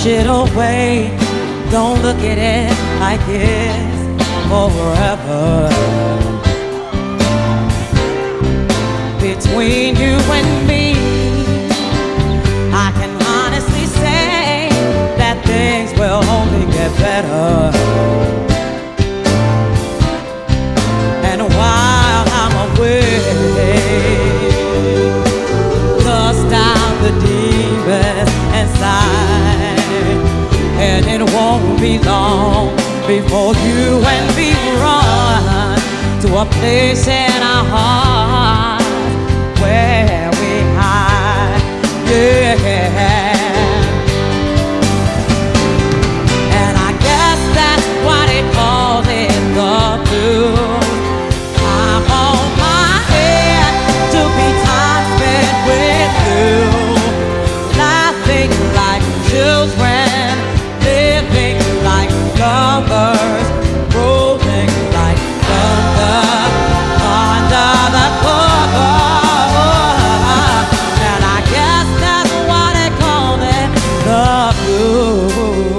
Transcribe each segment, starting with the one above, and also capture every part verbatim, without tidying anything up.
push it away. Don't look at it like it's forever. Between you and me, I can honestly say that things will only get better. And while I'm away, dust out the demons inside, and it won't be long before you and me run to a place in our hearts where we hide. Yeah. And I guess that's why they call it the blues. I'm on my head to be time spent with you, laughing like children, living like lovers, rolling like thunder under the cover. And I guess that's why they call it the blues.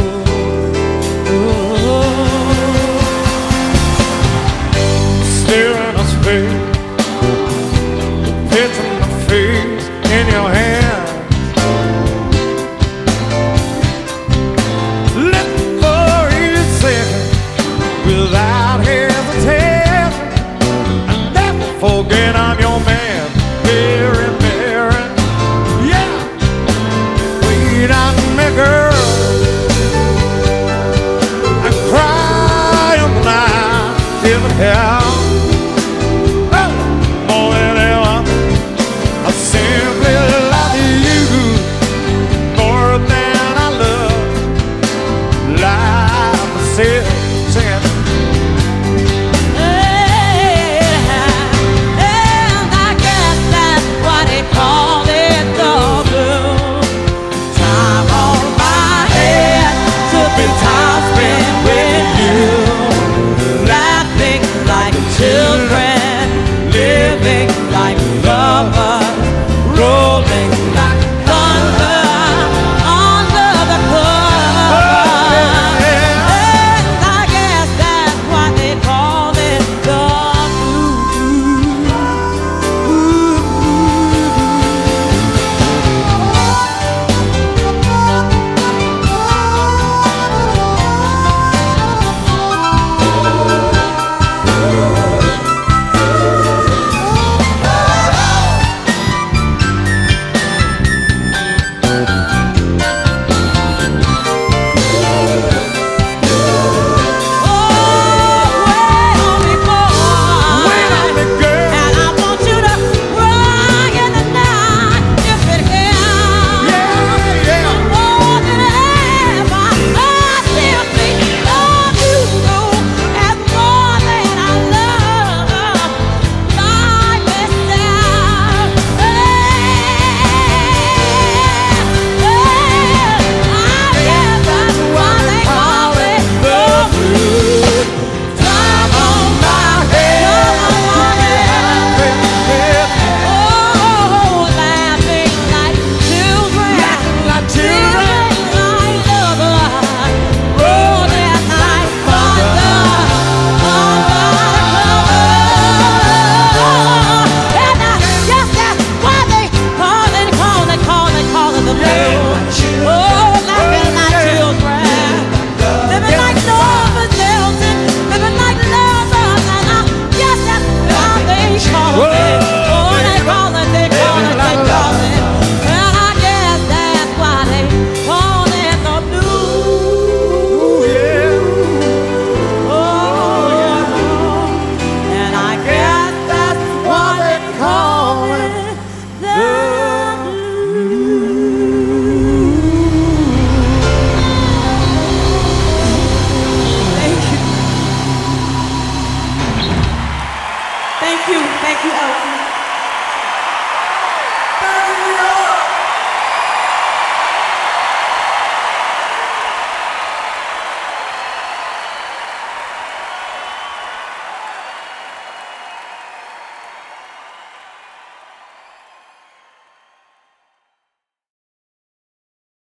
Staring us face, pitching my face in your hand. Let for each second without hesitation, and never forget I'm your man. Very, very, yeah. Wait on me, girl, and cry on the night till the hell. Thank you, thank you, Elton.